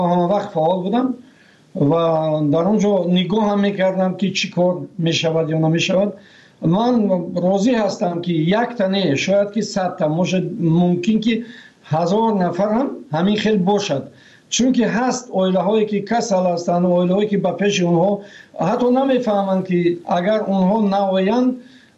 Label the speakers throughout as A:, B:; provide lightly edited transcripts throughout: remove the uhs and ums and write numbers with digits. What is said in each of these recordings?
A: همه وقت فعال بودم و در اونجا نگاه هم میکردم که چی کار میشود یا نمیشود. من راضی هستم که یک تنه شاید که 100 تا ممکن که 1000 نفر هم همین خیلی باشد، چون که هست اویله هایی که کسل هستند، اویله هایی که به پیش اونها حتی نمیفهمند که اگر اونها نویند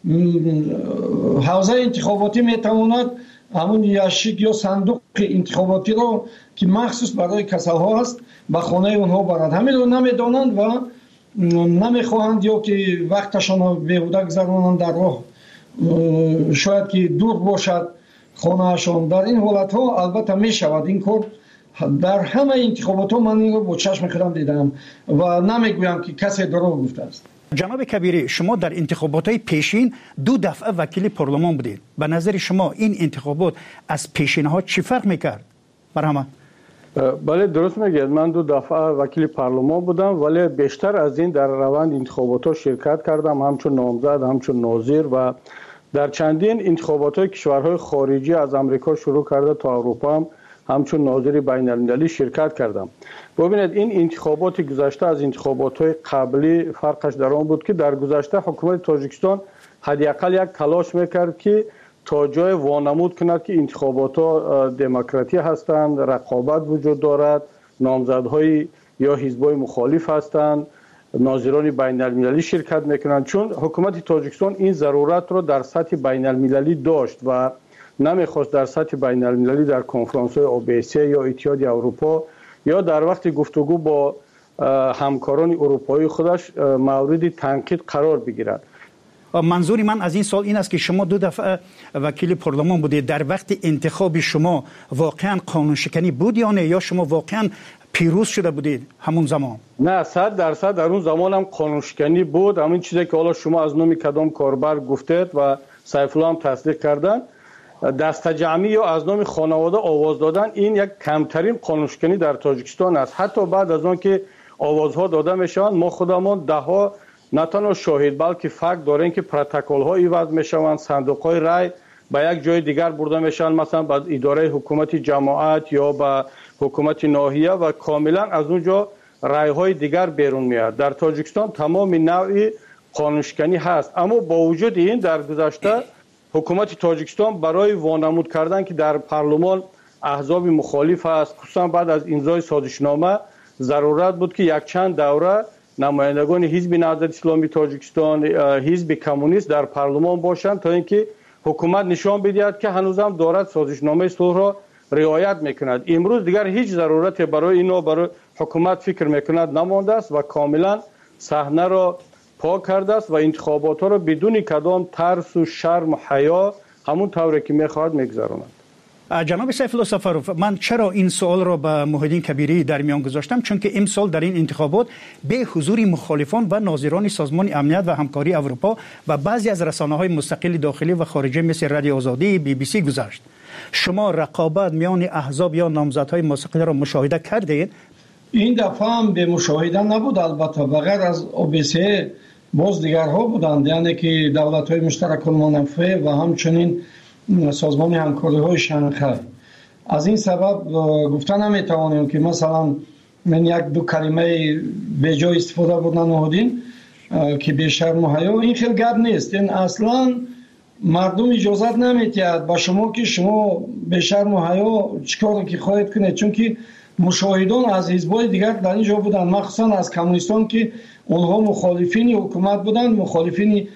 A: حوزه انتخاباتی میتواند همون یاشیک یا صندوق انتخاباتی رو که مخصوص برای کسل ها است به خانه اونها برد. همین رو نمیدانند و نمیخواهند یا که وقتشان رو بیهوده گذرانند در راه، شاید که دور باشد خانهشان. در این حالت ها البته می شود این کار. در همه انتخابات ها من این رو با چشم خودم دیدم و نمیگویم که کسی دروغ گفته است.
B: جناب کبیری، شما در انتخابات های پیشین 2 دفعه وکیل پارلمان بودید. به نظر شما این انتخابات از پیشین ها چی فرق میکرد؟ مرحمت.
C: بله درست میگید، من 2 دفعه وکیل پارلمان بودم، ولی بیشتر از این در روند انتخابات ها شرکت کردم، همچون نامزد، همچون ناظر و در چندین انتخابات های کشورهای خارجی از امریکا شروع کرده تا اروپا هم همچون ناظر بین المللی شرکت کردم. ببینید این انتخابات گذشته از انتخابات های قبلی فرقش در آن بود که در گذشته حکومت تاجیکستان حداقل یک تلاش میکرد که تا جای وانمود کند که انتخابات ها دموکراتی هستند، رقابت وجود دارد، نامزدهای یا حزبای مخالف هستند، ناظران بین المللی شرکت میکنند. چون حکومت تاجیکستان این ضرورت رو در سطح بین المللی داشت و نمیخواست در سطح بین المللی در کنفرانس های OBSE یا اتحادیه اروپا یا در وقت گفتگو با همکاران اروپایی خودش مورد تنقید قرار بگیرد.
B: منظور من از این سال این است که شما 2 دفعه وکیل پارلمان بودید. در وقت انتخاب شما واقعا قانون شکنی بود یا نه، یا شما واقعا پیروز شده بودید همون زمان؟
C: نه، 100% در اون زمان هم قانون شکنی بود. همین چیزی که حالا شما از نام کدام کاربر گفتید و سیف الله هم تصدیق کردن، دست جمعی یا از نام خانواده آواز دادن، این یک کمترین قانون شکنی در تاجیکستان است. حتی بعد از آن که آوازها داده میشوند ما خودمان دهها نه تنها شاهد بلکه فکت داریم که پروتکل ها ایواز میشوند، صندوق های رای به یک جای دیگر برده میشن، مثلا به اداره حکومت جماعت یا به حکومت ناحیه و کاملا از اونجا رای های دیگر بیرون میاد. در تاجیکستان تمام نوع قانون شکنی هست، اما با وجود این در گذشته حکومت تاجیکستان برای وانمود کردن که در پارلمان احزاب مخالف است، خصوصا بعد از امضای سازشنامه ضرورت بود که یک چند دوره نمایندگان حزب نهضت اسلامی تاجیکستان، حزب کمونیست در پارلمان باشند تا اینکه حکومت نشان بدهد که هنوزم دارد سازشنامه صلح را رعایت میکند. امروز دیگر هیچ ضرورت برای اینو برای حکومت فکر میکند نمانده است و کاملا صحنه را پاک کرده است و انتخابات ها را بدون کدام ترس و شرم و حیا همون طوری که میخواهد میگذراند.
B: جناب سیف الله سفروف، من چرا این سوال را به محیدین کبیری در میان گذاشتم؟ چون که امسال در این انتخابات به حضور مخالفان و ناظران سازمان امنیت و همکاری اروپا و بعضی از رسانه‌های مستقل داخلی و خارجی مثل رادیو آزادی، BBC گذشت. شما رقابت میان احزاب یا نامزدهای مستقل را مشاهده کردید؟
A: این دفعه هم به مشاهده نبود، البته بغیر از OBSE باز دیگرها بودند، یعنی که دولت‌های مشترک المنافع و همچنین سازمان همکاری های شانگهای. از این سبب گفتن نمیتوانیم که مثلا من 1-2 کلمه به جای استفاده بودن نهادین که به شرم و حیا، این خیلی گپ نیست. این اصلا مردم اجازت نمیدهد به شما که شما به شرم و حیا چیکار که خواهید کنید، چون که مشاهدان از حزب‌های دیگر در اینجا بودند، مخصوصا از کمونیستان که اونها مخالفین حکومت بودند، مخالفین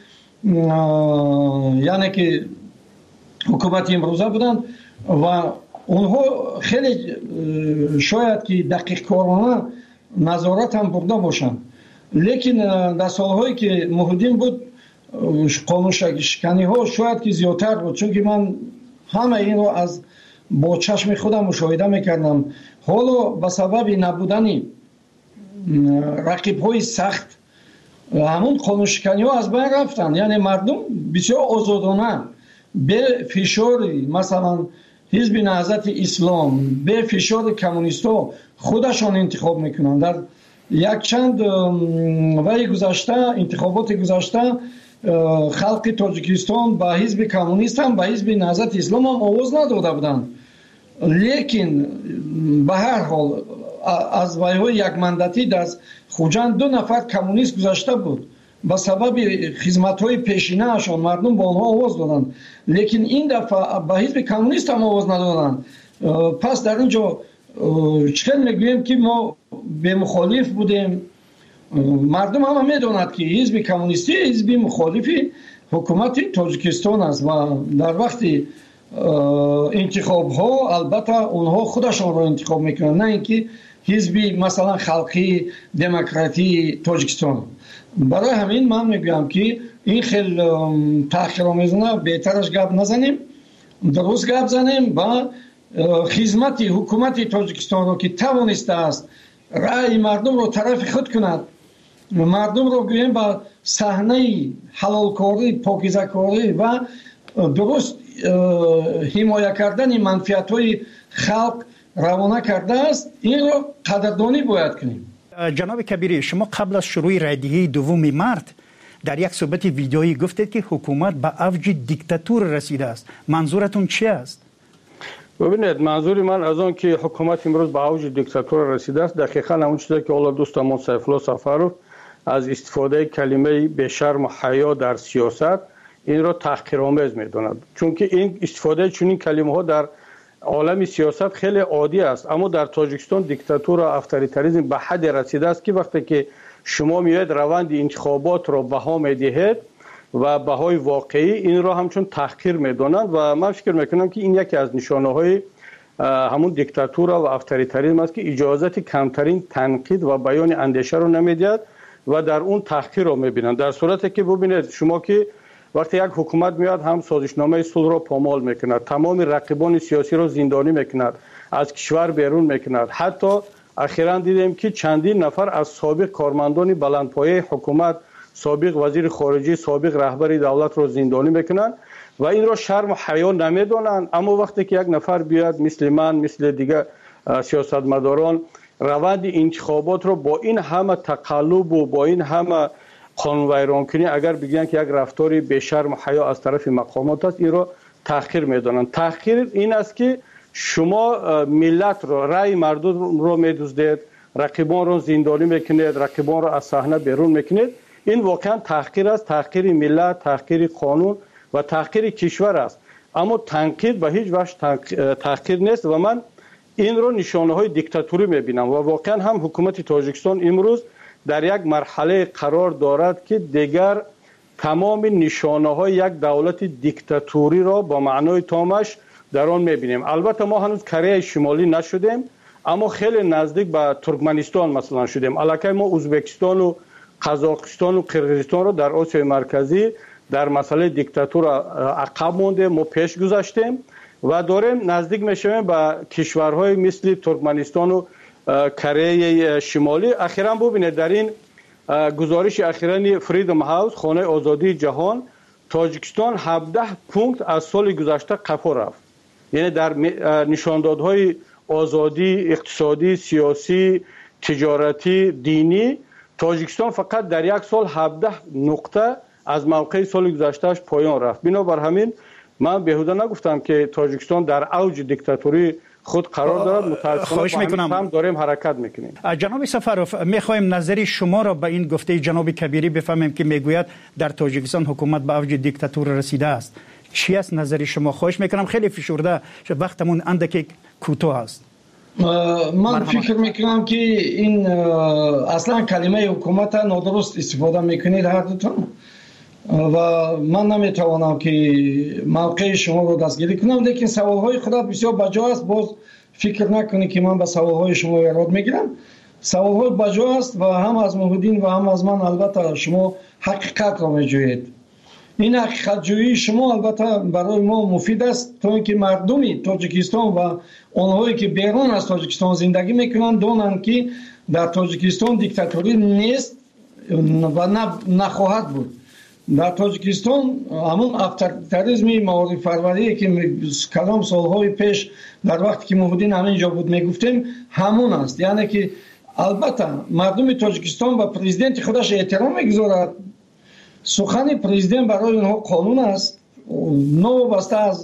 A: یعنی که حکومت امروزه بودند و اونها خیلی شاید که دقیق کارانه نظارت هم برده باشند. لیکن در سالهایی که محیدین بود قانون شکنی ها شاید که زیادتر بود، چون که من همه این رو از با چشم خودم مشاهده میکردم. حالا به سبب نبودن رقیب های سخت همون قانون شکنی ها از بین رفتن، یعنی مردم بسیار آزادانه به فشار مثلا حزب نهضت اسلام، به فشار کمونیستا خودشان انتخاب میکنن. در یک چند وقت گذشته، انتخابات گذشته، خلق تاجیکستان به حزب کمونیست هم به حزب نهضت اسلام هم آواز نداده بودند. لیکن به هر حال از وایهای یک مندتی در خوجند 2 نفر کمونیست گذاشته بود. با سبب خدمت‌های پیشینه اشان مردم با آنها آواز دادند، لیکن این دفعه به حزب کمونیست هم آواز ندادند. پس در اینجا چطور میگوییم که ما به مخالف بودیم؟ مردم هم میدونند که حزب کمونیستی حزب مخالفی حکومت تاجیکستان است و در وقت انتخاب ها البته اونها خودشان را انتخاب میکنند، نه اینکه حزب مثلا خلقی دموکراتی تاجیکستان. برای همین من میگویم که این خیلی تحقیرآمیزانه بهترش گپ نزنیم، درست گپ زنیم و خدمت حکومت تاجیکستان رو که توانسته است رأی مردم رو طرف خود کند، مردم رو گوییم با صحنه حلالکاری، پاکیزه‌کاری و درست حمایت کردن منفعت‌های خلق روانه کرده است. این رو قدردانی باید کنیم.
B: جناب کبیری، شما قبل از شروع رایدهی 2 مارس در یک صحبت ویدیویی گفتید که حکومت به اوج دیکتاتور رسیده است. منظورتون چی است؟
C: ببینید، منظور من از آن که حکومت امروز به اوج دیکتاتور رسیده است دقیقاً همون چیزی که حالا دوستمون سیفالله سفروف از استفاده کلمه به شرم و حیا در سیاست این را تحقیرآمیز می‌داند، چون که این استفاده چنین کلمه‌ها در عالم سیاست خیلی عادی است. اما در تاجیکستان دیکتاتور و افطاریتاریسم به حد رسیده است که وقتی که شما میاید روند انتخابات را بها میدهید و بهای واقعی این را همچون تحقیر میدانند و من فکر میکنم که این یکی از نشانه های همون دیکتاتور و افطاریتاریسم است که اجازت کمترین تنقید و بیان اندیشه رو نمیدهد و در اون تحقیر را میبینند. در صورتی که ببینید شما که وقتی یک حکومت میاد هم سازشنامه صلح را پامال میکند، تمام رقیبان سیاسی را زندانی میکند، از کشور بیرون میکند. حتی اخیراً دیدیم که چندین نفر از سابق کارمندان بلندپایه حکومت، سابق وزیر خارجه، سابق رهبر دولت را زندانی میکنند و این را شرم و حیا نمیدانند. اما وقتی که یک نفر بیاد مثل من، مثل دیگر سیاستمداران روند انتخابات را با این همه تقلب و با این همه قانون ویران کنی اگر بگن که یک رفتاری به شرم و حیا از طرف مقامات است، این را تحقیر میدانند. تحقیر این است که شما ملت را، رأی مردم را میدزدید، رقیبان را زندانی میکنید، رقیبان را از صحنه بیرون میکنید. این واقعا تحقیر است، تحقیر ملت، تحقیر قانون و تحقیر کشور است. اما تنقید به هیچ وجه تحقیر نیست و من این را نشانه های دیکتاتوری میبینم و واقعا هم حکومت تاجیکستان امروز در یک مرحله قرار دارد که دیگر تمام نشانه های یک دولت دیکتاتوری را با معنای تامش در آن میبینیم. البته ما هنوز کره شمالی نشدیم اما خیلی نزدیک به ترکمنستان مثلا شدیم. الکی ما ازبکستان و قزاقستان و قرقیزستان را در آسیای مرکزی در مسئله دیکتاتور عقب مونده، ما پیش گذاشتیم و داریم نزدیک میشویم به کشورهای مثل ترکمنستان و کره شمالی. اخیراً ببینید در این گزارش اخیراً فریدم هاوس، خانه آزادی جهان، تاجیکستان 17 پونکت از سال گذشته قفا رفت. یعنی در نشاندادهای آزادی اقتصادی، سیاسی، تجارتی، دینی تاجیکستان فقط در یک سال 17 نقطه از موقع سال گذشتهش پایان رفت. بنابر همین من بیهوده نگفتم که تاجیکستان در اوج دیکتاتوری خود قرار دارد. متاسفانه هم داریم حرکت میکنیم.
B: جناب سفروف، میخوایم نظری شما را به این گفته جناب کبیری بفهمیم که میگوید در تاجیکستان حکومت به اوج دیکتاتور رسیده است. چی است نظری شما؟ خواهش میکنم، خیلی فشرده وقتمون اندکی کوتاه است.
A: من فکر میکنم که این اصلا کلمه حکومت نادرست استفاده میکنید هر دوتون و من نمیتوانم که موقع شما رو دستگیری کنم، لیکن سوالهای خودت بسیار بجا است. باز فکر نکنی که من به سوالهای شما ایراد میگیرم. سوالهای بجا است و هم از محمدین و هم از من البته شما حقیقت را میجویید. این حقیقت جویی شما البته برای ما مفید است تا اینکه مردمی تاجیکستان و آنهایی که بیرون از تاجیکستان زندگی میکنند دانند که در تاجیکستان دیکتاتوری نیست و نخواهد بود. در تاجیکستان همون افطاریتاریسم معارف پروری که کلام سالهای پیش در وقتی که محمدین همینجا بود میگفتیم همون است. یعنی که البته مردم تاجیکستان و پرزیدنت خودش احترام میگذارد. سخن پرزیدنت برای اونها قانون است، نوابسته از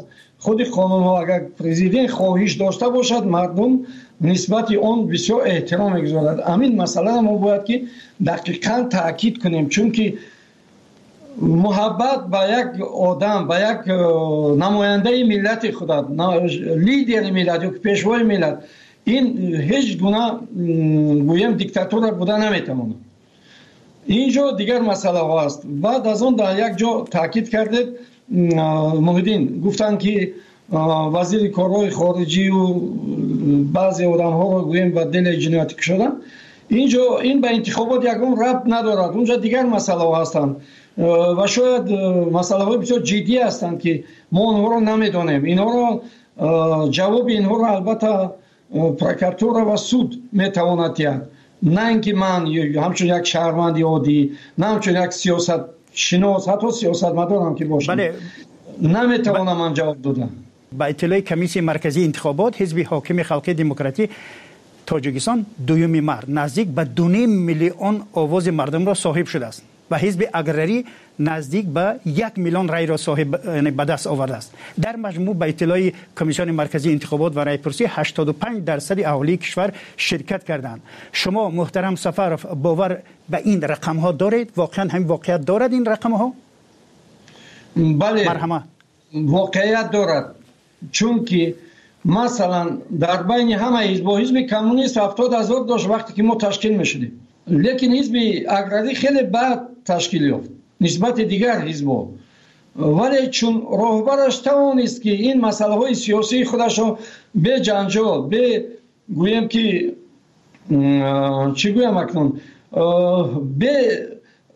A: خود قانون ها اگر پرزیدنت خواهش داشته باشد مردم نسبت آن بسیار احترام میگذارد. همین مسئله ما باید که دقیقاً تاکید کنیم، چون که محبت به یک آدم، به یک نماینده ملت خود، لیدر ملت یا پیشوای ملت، این هیچ گونه گویم دیکتاتور بوده نمیتواند. اینجا دیگر مسئله هست. بعد از اون در یک جا تاکید کردید محیدین، گفتن که وزیر کارهای خارجی و بعضی آدم ها رو گویم به دل جنایتی کشیدن. اینجا این به انتخابات یکم ربط ندارد، اونجا دیگر مسئله هستند و شاید مسئله های بسیار جدی هستند که ما اونها رو نمیدانیم. اینها رو جواب اینها رو البته پروکراتور و سود میتواند دهد، نه اینکه من همچون یک شهروند عادی، نه همچون یک سیاست شناس، حتی سیاستمدارم که باشم،
B: بله.
A: نمیتوانم من جواب دادم.
B: با اطلاع کمیسیون مرکزی انتخابات، حزب حاکم خلق دموکراتی تاجیکستان دوم مرد نزدیک به 2.5 میلیون آواز مردم را صاحب شده است و حزب اگرری نزدیک به 1 میلیون رای را صاحب به دست آورده است. در مجموع به اطلاع کمیسیون مرکزی انتخابات و رایپرسی 85% اهالی کشور شرکت کردند. شما محترم سفرов باور به این رقم ها دارید؟ واقعا همین واقعیت دارد این رقم ها؟
A: بله،
B: مرحمت.
A: واقعیت دارد، چون که مثلا در بین همه حزب کمونیست 70,000 داشت وقتی که ما تشکیل میشدیم، لیکن حزب اگرری خیلی بعد تشکیل یافت نسبت دیگر حزب‌ها، ولی چون راهبرش توانست که این مسئله های سیاسی خودش رو به جنجال، به گویم که چی گویم اکنون، به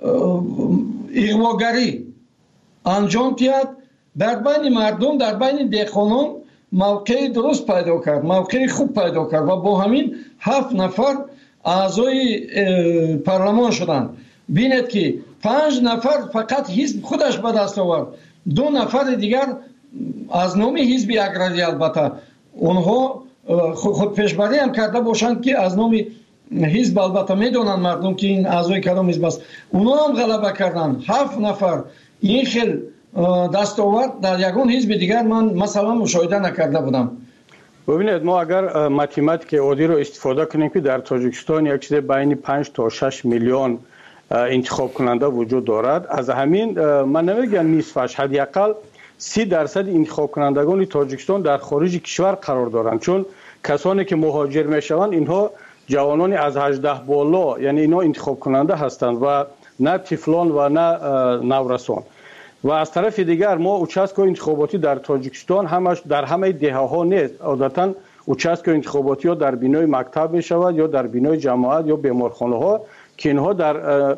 A: اغواگری انجام دهد، در بین مردم، در بین دهقانان موقع درست پیدا کرد، موقع خوب پیدا کرد و با همین 7 نفر اعضای پارلمان شدند. بینید که 5 نفر فقط حزب خودش به دست آورد، 2 نفر دیگر از نام حزب اگرری، البته اونها خود پیشبری هم کرده باشند که از نام حزب، البته میدونن مردم که این اعضای کدام حزب است، اونها هم غلبه کردند. 7 نفر این خیل دستاورد در یگان حزب دیگر من مثلا مشاهده نکرده بودم.
C: ببینید، ما اگر ماتماتیک عادی رو استفاده کنیم که در تاجیکستان یک چیز بین 5 تا 6 میلیون انتخاب کننده وجود دارد، از همین من نمیگم نصفش، حداقل 30% انتخاب کنندگان تاجیکستان در خارج کشور قرار دارند، چون کسانی که مهاجر میشوند اینها جوانان از 18 بالا، یعنی اینا انتخاب کننده هستند و نه طفلان و نه نورسان. و از طرف دیگر ما اوچسک‌های انتخاباتی در تاجیکستان همش در همه دهه‌ها نیست، عادتاً اوچسک‌های انتخاباتی ها در بینای مکتب می شود یا در بینای جماعت یا بیمارخانه ها که اینها در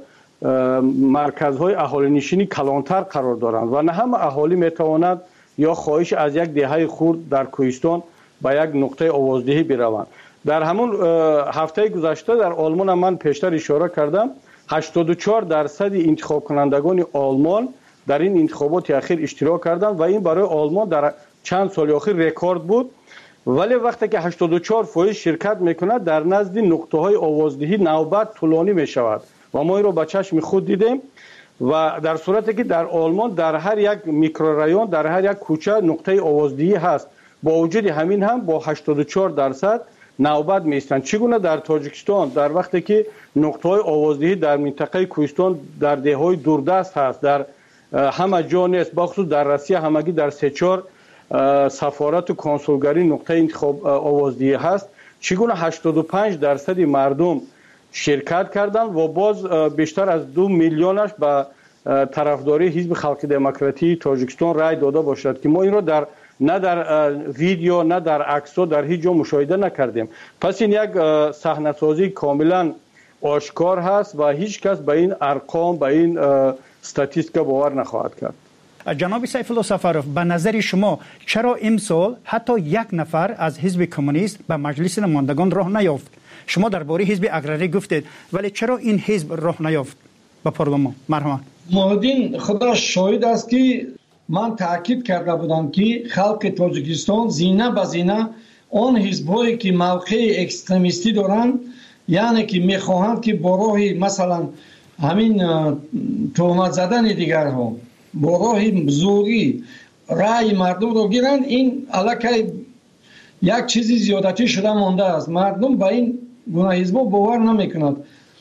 C: مرکزهای اهالی نشینی کلانتر قرار دارند و نه همه اهالی می تواند یا خواهش از یک دهه خرد در کوهستان به یک نقطه آوازدهی بروند. در همون هفته گذشته در آلمان من پیشتر اشاره کردم 84% انتخاب کنندگان آلمان در این انتخابات اخیر اشتراک کردند و این برای آلمان در چند سال اخیر رکورد بود. ولی وقتی که 84% شرکت میکند در نزد نقطه های آوازدهی نوبت طولانی می شود و ما این رو با چشم خود دیدیم و در صورتی که در آلمان در هر یک میکرورایون، در هر یک کوچه نقطه آوازدهی هست، با وجود همین هم با 84% نوبت میستند. چگونه در تاجیکستان در وقتی که نقطه های آوازدهی در منطقه کوهستان در دههای دوردست هست، در همه جا نیست، بخصوص در روسیه همگی در 3-4 سفارت و کنسولگری نقطه انتخاب آوازدهی هست، چگونه 85% مردم شرکت کردند و باز بیشتر از 2 میلیونش به طرفداری حزب خلق دموکراتی تاجیکستان رای داده باشد که ما این را نه در ویدیو نه در عکس‌ها در هیچ جا مشاهده نکردیم. پس این یک صحنه‌سازی کاملا آشکار هست و هیچ کس به این ارقام، به این استاتیستیکا باور نخواهد کرد.
B: جناب سیف الله سفرов، به نظر شما چرا امسال حتی 1 نفر از حزب کمونیست به مجلس نمایندگان راه نیافت؟ شما درباره حزب اگرری گفتید، ولی چرا این حزب راه نیافت به پارلمان؟ مرحمت.
A: محمدین خدا شاهد است که من تاکید کرده بودم که خلق تاجیکستان زینه به زینه آن حزب‌هایی که موقع اکستریمیستی دارند، یعنی که میخواهند که با راه مثلا همین تهمت زدن دیگرها، با راه زوری رای مردم رو گیرند، این علاقه یک چیزی زیادتی شده مانده است. مردم با این گونه حزب باور نمیکنند.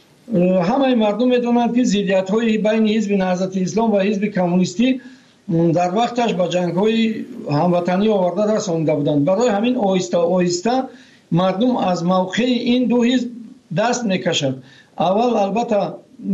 A: همه مردم میدونند که ضدیت های بین حزب نهضت اسلام و حزب کمونیستی در وقتش با جنگ های هموطنی آورده رسانده بودند. برای همین آهسته آهسته مردم از موقع این دو حزب دست میکشند. اول البته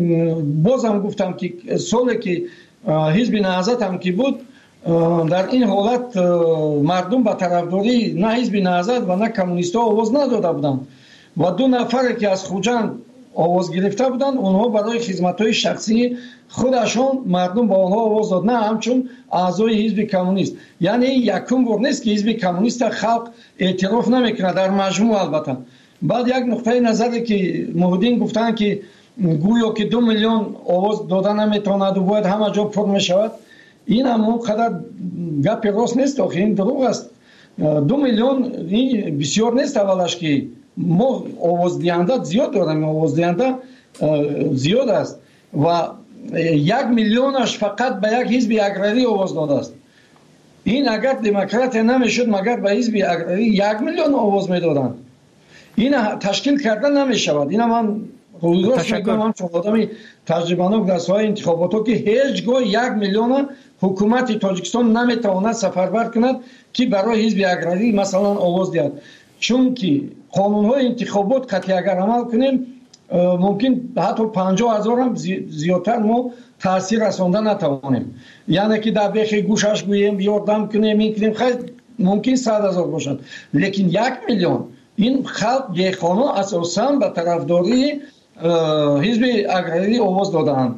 A: بازم گفتم که سالی که حزب نهضت هم که بود، در این حالت مردم به طرفداری نه حزب نهضت و نه کمونیست ها آواز نداده بودند و دو نفر که از خوجند آواز گرفته بودند، اونها برای خدمت های شخصی خودشون مردم با آنها آواز داد، نه همچون اعضای حزب کمونیست. یعنی یکم بار نیست که حزب کمونیست خلق اعتراف نمیکنه در مجموع. البته بعد یک نقطه نظری که محدین گفتن که گویا که 2 میلیون آواز دادن نمیتواند و باید همه جا پر میشود، این هم اونقدر گپ راست نیست. آخه این دروغ است. 2 میلیون این بسیار نیست. اولش که ما آواز دهنده زیاد داریم، آواز دهنده زیاد است و 1 میلیونش فقط به یک حزب اگراری آواز داده است. این اگر دموکرات نمیشد مگر به حزب اگراری 1 میلیون آواز میدادند. این تشکیل کردن نمیشود. این من رویداد میگم، هم چون آدمی تجربه‌ناک در ساحه انتخابات که هیچگاه 1 میلیون حکومت تاجیکستان نمیتواند سفربر کند که برای حزب اگراری مثلا آواز دهد. چون که قانون‌های انتخابات قطعی اگر عمل کنیم ممکن حتی 50,000 هم زیادتر ما تاثیر رساندن نتوانیم. یعنی که در بیخ گوشش گوییم یاردم کنیم این کنیم، خیلی ممکن 100,000 باشد، لیکن 1 میلیون این خلق دیخانه اساساً به طرفداری حزب اگراری آواز دادند.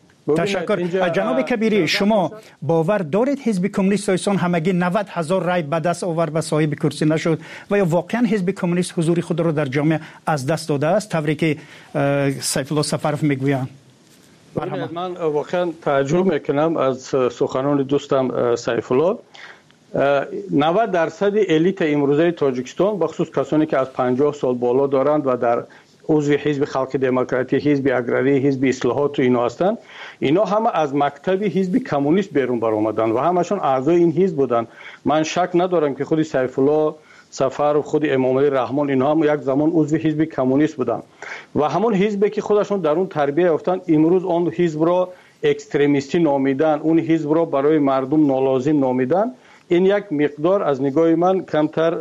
B: تشکر. جناب کبیری، شما باور دارید حزب کمونیست ایسان همگی 90,000 رای به دست آورد به صاحب کرسی نشد و یا واقعا حزب کمونیست حضور خود را در جامعه از دست داده است طوری که سیف الله سفرف میگویند؟
C: من واقعا تعجب میکنم از سخنان دوستم سیف الله. 90% الیت امروزه تاجیکستان بخصوص کسانی که از 50 سال بالا دارند و در عضو حزب خلق دموکراتی، حزب اگراری، حزب اصلاحات و اینا هستند، اینا همه از مکتب حزب کمونیست بیرون برآمدند و همشون اعضای این حزب بودند. من شک ندارم که خود سیف الله سفر و خود امام علی رحمان اینها هم یک زمان عضو حزب کمونیست بودند و همون حزبی که خودشون در اون تربیت یافتند امروز اون حزب را اکستریمیستی نامیدن، اون حزب را برای مردم نالازم نامیدن. این یک مقدار از نگاه من کمتر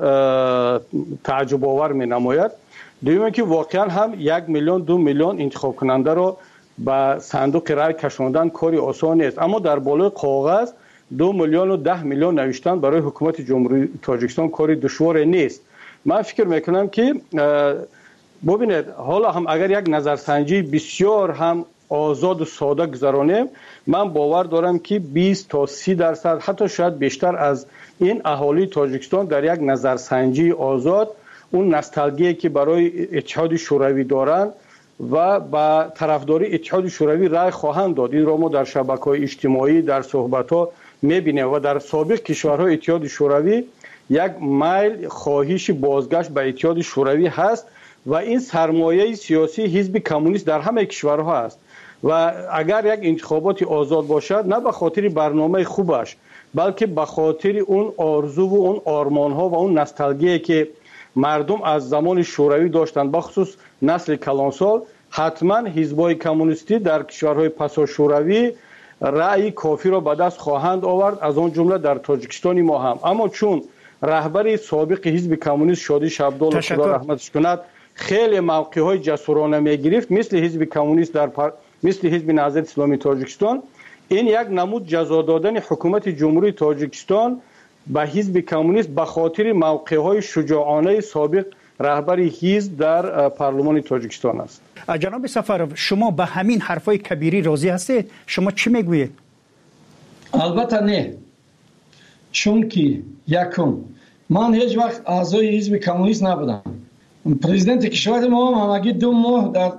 C: تعجب آور می نماید. دویمه که واقعا هم 1 میلیون 2 میلیون انتخاب کننده را به صندوق رای کشاندن کاری آسان نیست، اما در بالای کاغذ 2 میلیون و 10 میلیون نوشتن برای حکومت جمهوری تاجیکستان کاری دشوار نیست. من فکر میکنم که ببینید حالا هم اگر یک نظرسنجی بسیار هم آزاد و ساده گذرانیم، من باور دارم که 20 تا 30% حتی شاید بیشتر از این اهالی تاجیکستان در یک نظرسنجی آزاد اون نوستالژی که برای اتحاد شوروی دارند و با طرفداری اتحاد شوروی رای خواهند داد. این را ما در شبکه‌های اجتماعی در صحبت‌ها می‌بینیم و در سابق کشورهای اتحاد شوروی یک میل خواهش بازگشت به اتحاد شوروی هست و این سرمایه سیاسی حزب کمونیست در همه کشورها است و اگر یک انتخابات آزاد باشد نه به خاطر برنامه خوبش بلکه به خاطر اون آرزو و اون آرمان‌ها و اون نوستالژی که مردم از زمان شوروی داشتند، بخصوص نسل کلانسال، حتما حزب‌های کمونیستی در کشورهای پسا شوروی رأی کافی را به دست خواهند آورد، از آن جمله در تاجیکستان ما هم. اما چون رهبر سابق حزب کمونیست شادی شبدال خدا رحمتش کند خیلی موقع‌های جسورانه می‌گرفت مثل حزب کمونیست مثل حزب نهضت اسلامی تاجیکستان، این یک نمود جزا دادن حکومت جمهوری تاجیکستان به حزب کمونیست به خاطر موقع‌های شجاعانه سابق رهبر حزب در پارلمان تاجیکستان است.
B: جناب سفرов شما به همین حرفای کبیری راضی هستید؟ شما چی میگویید؟
A: البته نه، چون که یکم من هیچ وقت اعضای حزب کمونیست نبودم. پرزیدنت کشور ما هم همگی 2 ماه در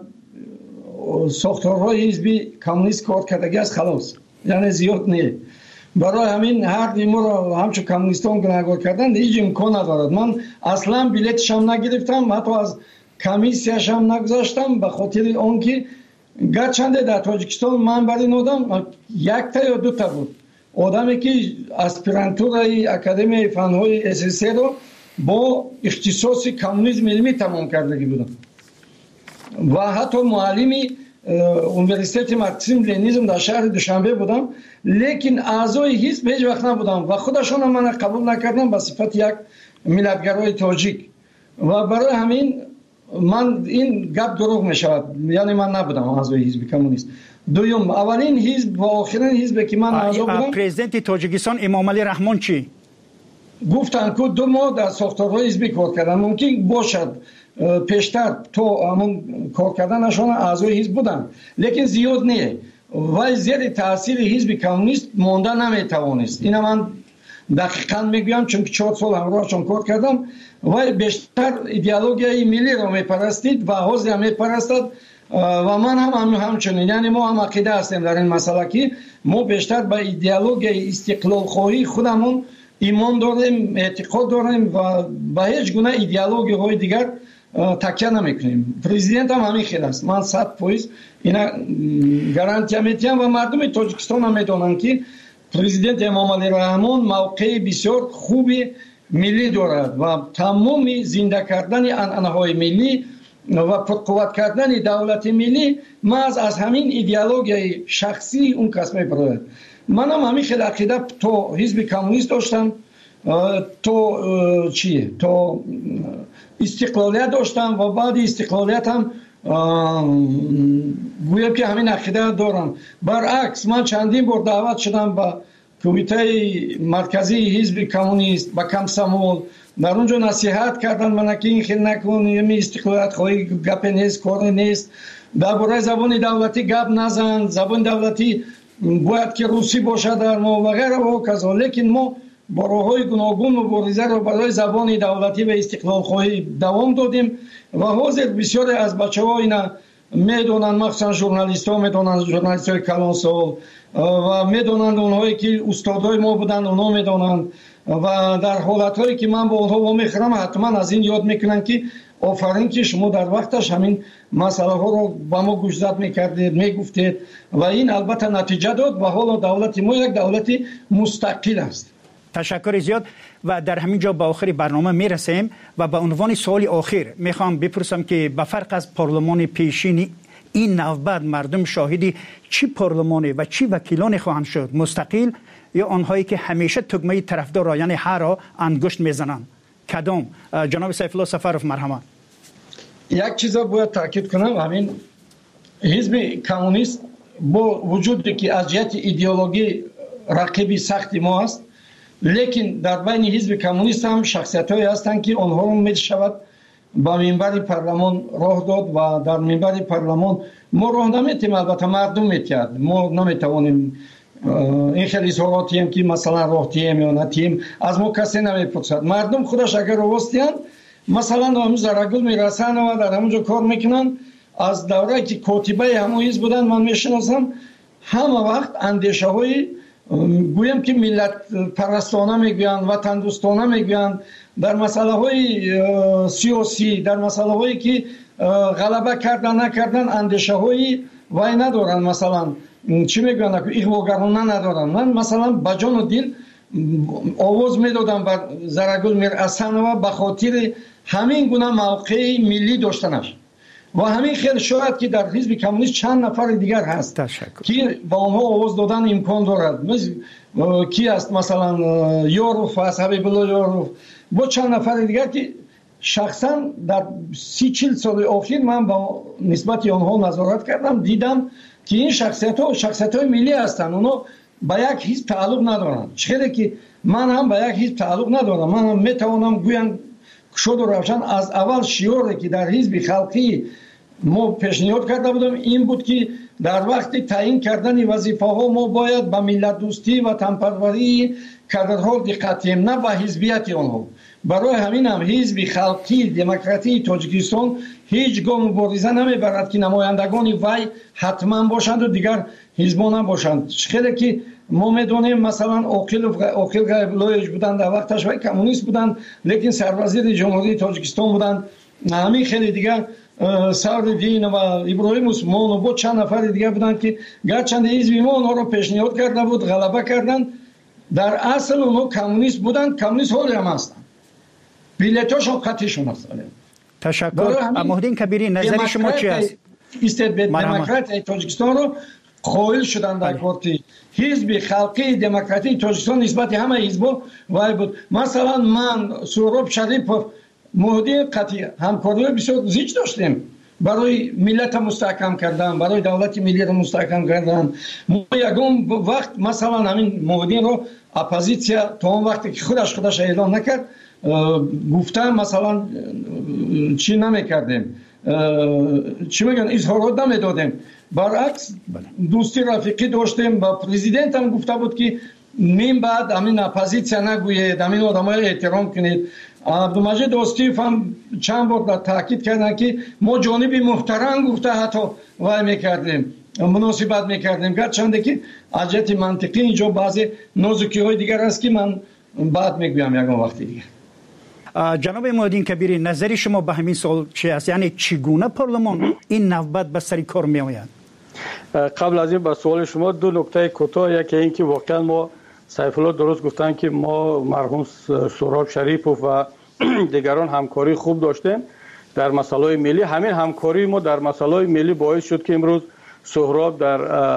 A: ساختارهای حزب کمونیست کار کردگی است، خلاص، یعنی زیاد نه. برای همین هر دیمو را همچون کمونیستان گناهکار کردن هیچ امکان ندارد. من اصلا بلیتش هم نگرفتم، حتی از کمیسیش هم نگذاشتم، به خاطر آنکه گرچند در تاجیکستان من برای نودم 1 تا یا 2 تا بود، آدمی که اسپیرانتورای اکادمی فنهای SSC رو با اختصاص کمونیسم علمی تمام کردگی بودم و حتی معلمی اونیورسیته مارکسیسم لنینیسم در شهر دوشنبه بودم، لیکن اعضای حزب هیچ وقت نبودم و خودشون من قبول نکردم به صفت یک ملتگرای تاجیک و برای همین من این گپ دروغ می شود، یعنی من نبودم اعضای حزب کمونیست. دوم، اولین حزب و آخرین حزب که من اعضا بودم
B: پرزیدنت تاجیکستان امام علی رحمان چی
A: گفتن که 2 ماه در ساختارهای حزبی کار کردن، ممکن باشد پیشتر تو همون کار کردنشان اعضای حزب بودن لیکن زیاد نه و زیر تاثیر حزب کمونیست مانده نمیتوانست. اینا من دقیقاً میگویم چون 4 سال همراهشان کار کردم و بیشتر ایدئولوژی ملی را میپرستید و حزب هم میپرستد و من هم همچنین، یعنی ما هم عقیده هستیم در این مسئله که ما بیشتر به ایدئولوژی استقلال خواهی خودمون ایمان داریم، اعتقاد داریم و به هیچ گونه ایدئولوژی های دیگر تکیه نمیکنیم. پرزیدنت هم همین خیلی است، من 100% اینا گارانتی میدم و مردم تاجیکستان هم میدونن که پرزیدنت امام علی رحمان موقع بسیار خوبی ملی دارد و تمام زنده کردن عنعنه‌های ملی و پرقوت کردن دولت ملی محض از همین ایدئولوژی شخصی اون کس میبرد. من هم همین خیلی عقیده تو حزب کمونیست داشتم، تو چیه تو استقلالیت داشتم و بعد استقلالیت هم گویم که همین عقیده دارم. برعکس من چندین بار دعوت شدم به کمیته مرکزی حزب کمونیست با کمسمول، در اونجا نصیحت کردن من که این خیلی نکن، یه استقلالیت خواهی گپ نیست، کار نیست، درباره زبان دولتی گپ نزن، زبان دولتی باید که روسی باشه در ما و غیره و کذا. لیکن ما با راه‌های گوناگون مبارزه را برای زبان دولتی و استقلال خواهی دوام دادیم و حاضر بسیاری از بچه‌ها اینا میدونن، مخصوصا ژورنالیست‌ها میدونن، ژورنالیست‌های کلانسال و میدونن، اونهایی که استادای ما بودن اونها میدونن و در حالت‌هایی که من با اونها با میخرم حتما از این یاد میکنن که آفرین که شما در وقتش همین مسئله ها رو با ما گوشزد میکردید، میگفتید و این البته نتیجه داد و حالا دولت ما یک دولت مستقل است.
B: تشکر زیاد و در همین جا به آخر برنامه میرسیم و به عنوان سوال آخر میخوام بپرسم که به فرق از پارلمان پیشین این نوبت مردم شاهدی چی پارلمانی و چی وکیلانی خواهند شد، مستقل یا آنهایی که همیشه تگمه طرفدار را یعنی هر را انگشت میزنند؟ کدام؟ جناب سیف الله سفروف مرحمت.
A: یک چیز باید تاکید کنم، همین حزب کمونیست با وجودی که از جهت ایدئولوژی رقیبی سختی ما است، لیکن در بین حزب کمونیست هم شخصیت‌هایی هستند که آنها رو میشود با منبر پارلمان راه داد و در منبر پارلمان ما راه نمیتیم، البته مردم میتید، ما نمیتوانیم این خیلی اظهاراتی هم که مثلا راه تیم یا نتیم از ما کسی نمیپرسد. مردم خودش اگر راستین مثلا همون زرگل میرسن و در همونجا کار میکنن. از دوره که کاتبه همون حزب بودن من میشناسم، همه وقت اندیشه های گویم که ملت پرستانه میگوین، وطن دوستانه میگوین، در مسئله های سیاسی، در مسئله هایی که غلبه کردن نکردن اندیشه هایی وای ندارن، مثلا چی میگوین اغواگرانه ندارن. من مثلا با جان و دل آواز میدادم بر زرگل میرحسن و به خاطر همین گونه موقع ملی داشتنش و همین خیلی شاید که در حزب کمونیست چند نفر دیگر هست که با آنها آواز دادن امکان دارد. کی است مثلا یاروف است، حبیب الله یاروف، با چند نفر دیگر که شخصا در 30-40 سال اخیر من با نسبت آنها نظارت کردم، دیدم که این شخصیت‌های ملی هستند، اونا با یک حزب تعلق ندارن. چرا که من هم با یک حزب تعلق ندارم، من هم میتوانم گویم شد و روشن از اول شیوری که در حزب خلقی ما پیشنهاد کرده بودم این بود که در وقت تعیین کردن وظیفه ها ما باید به ملت دوستی و وطنپروری کادرها دقت کنیم، نه به حزبیت آنها. برای همین هم حزب خلقی دموکراتی تاجیکستان هیچ گام مبارزه نمیبرد که نمایندگان وی حتما باشند و دیگر حزبان نباشند. خیلی که ما میدونیم مثلا عاقل غیب‌الله بودن، در وقتش وی کمونیست بودن لیکن سروزیر جمهوری تاجیکستان بودن. همین خیلی دیگر سعدالدین و ابراهیم عثمان و با چند نفر دیگر بودن که گرچند حزب ما اونها رو پیشنهاد کرده بود، غلبه کردند در اصل اونها کمونیست بودن، کمونیست حالی هم هستن، بیلیتاشون قطعیشون هستن.
B: تشکر. مهدین کبیری نظر شما چی است؟
A: دموکرات تاجیکستان رو قائل شدن در کارتی حزب خلقی دموکراتی تاجیکستان نسبت همه حزب‌ها وای بود. مثلا من سهراب شریپов مهدی قطعی همکاری بسیار زیاد داشتیم برای ملت مستحکم کردن، برای دولت ملی رو مستحکم کردن. ما یگان وقت مثلا همین مهدی رو اپوزیسیا تا اون وقتی که خودش اعلام نکرد گفتم مثلا چی نمیکردیم، چی میگن، اظهارات نمیدادیم. برعکس دوستی رفیقی داشتیم. با پرزیدنت هم گفته بود که نیم بعد همین اپوزیسیا نگوید، همین آدمای احترام کنید. عبدالمجید دوستیف هم چند بار تاکید کردن که ما جانب محترم گفته حتی وای میکردیم، مناسبت میکردیم، گرچنده که از جهت منطقی اینجا بعضی نازکی های دیگر است که من بعد میگویم یکم وقتی دیگه.
B: جناب مهدین کبیری نظری شما به همین سوال چی است؟ یعنی چگونه پارلمان این نوبت به سر کار می آید؟
C: قبل از این به سوال شما دو نکته کوتاه. یکی این که واقعا ما سیف الله درست گفتن که ما مرحوم سهراب شریپov و دیگران همکاری خوب داشتیم در مسائل ملی. همین همکاری ما در مسائل ملی باعث شد که امروز سهراب در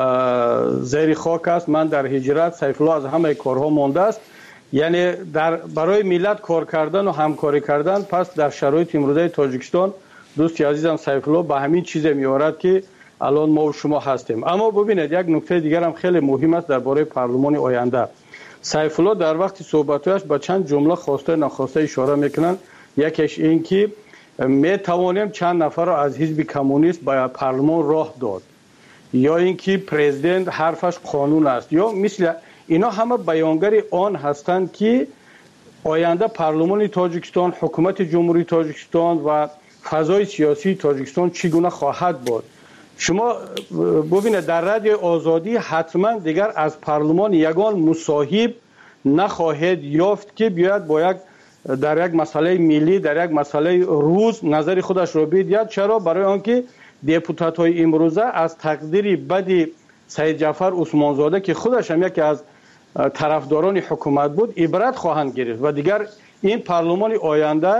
C: زیر خاک است، من در هجرت، سیف الله از همه کارها مانده است. یعنی برای ملت کار کردن و همکاری کردن. پس در شرایط امروزه تاجیکستان دوستی عزیزم سیف الله به همین چیز میارد که الان ما و شما هستیم. اما ببینید یک نکته دیگر هم خیلی مهم است درباره پارلمان آینده. سیف الله در وقت صحبتش با چند جمله خواسته ناخواسته اشاره میکنن. یکیش این که می توانیم چند نفر را از حزب کمونیست به پارلمان راه داد، یا اینکه پرزیدنت حرفش قانون است، یا مثل اینا همه بیانگر آن هستند که آینده پارلمان تاجیکستان، حکومت جمهوری تاجیکستان و فضای سیاسی تاجیکستان چگونه خواهد بود. شما ببینید در رد آزادی حتما دیگر از پارلمان یگان مصاحب نخواهد یافت که بیاید با در یک مسئله ملی، در یک مسئله روز نظر خودش را بدهد. چرا؟ برای آنکه دپوتات های امروزه از تقدیر بد سید جعفر عثمانزاده که خودش هم یکی از طرفداران حکومت بود عبرت خواهند گرفت و دیگر این پارلمان آینده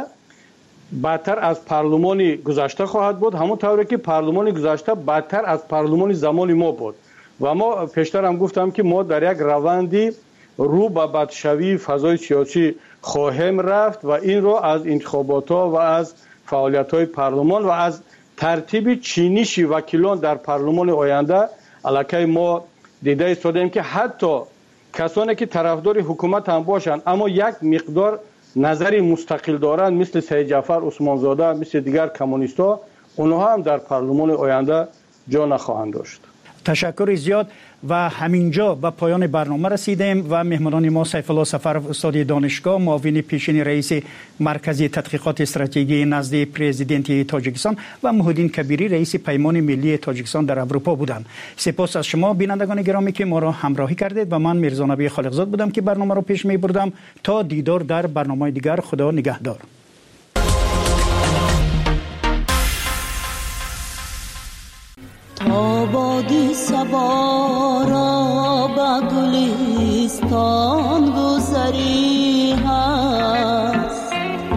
C: بدتر از پارلمان گذشته خواهد بود، همون طوری که پارلمان گذشته بدتر از پارلمان زمان ما بود. و ما پیشتر هم گفتم که ما در یک روندی رو به بدشوی فضای سیاسی خواهیم رفت و این رو از انتخابات ها و از فعالیت های پارلمان و از ترتیب چینش وکیلان در پارلمان آینده علاقه ما دیده ایستادیم که حتی کسانی که طرفدار حکومت هم باشند اما یک مقدار نظری مستقل دارند مثل سید جعفر عثمانزاده، مثل دیگر کمونیست‌ها، اونها هم در پارلمان آینده جا نخواهند داشت.
B: تشکر زیاد. و همینجا به پایان برنامه رسیدیم و مهمانان ما سیف الله سفرov استاد دانشگاه، معاون پیشین رئیس مرکز تحقیقات استراتژی نزد پرزیدنت تاجیکستان و مهدین کبیری رئیس پیمان ملی تاجیکستان در اروپا بودند. سپاس از شما بینندگان گرامی که ما را همراهی کردید و من میرزا نبی خالقزاد بودم که برنامه را پیش می بردم. تا دیدار در برنامه دیگر، خدا نگهدار.
D: آبادی صبا را به گلستان گذری هست،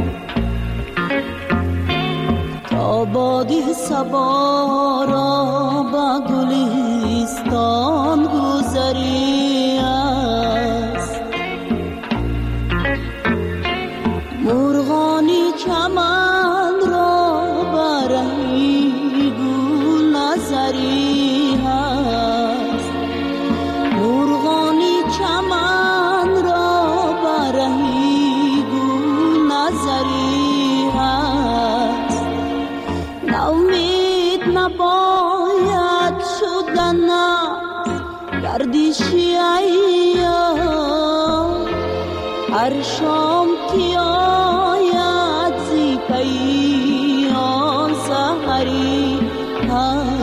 D: آبادی صبا را به گلستان گذری هست، مرغانی چمن را برهی گل نظری هست، مرغانی چمن را برهی گل نظری هست، ناامید نباید شدن گردشی ایام، هر شام که آید زی پیام سحری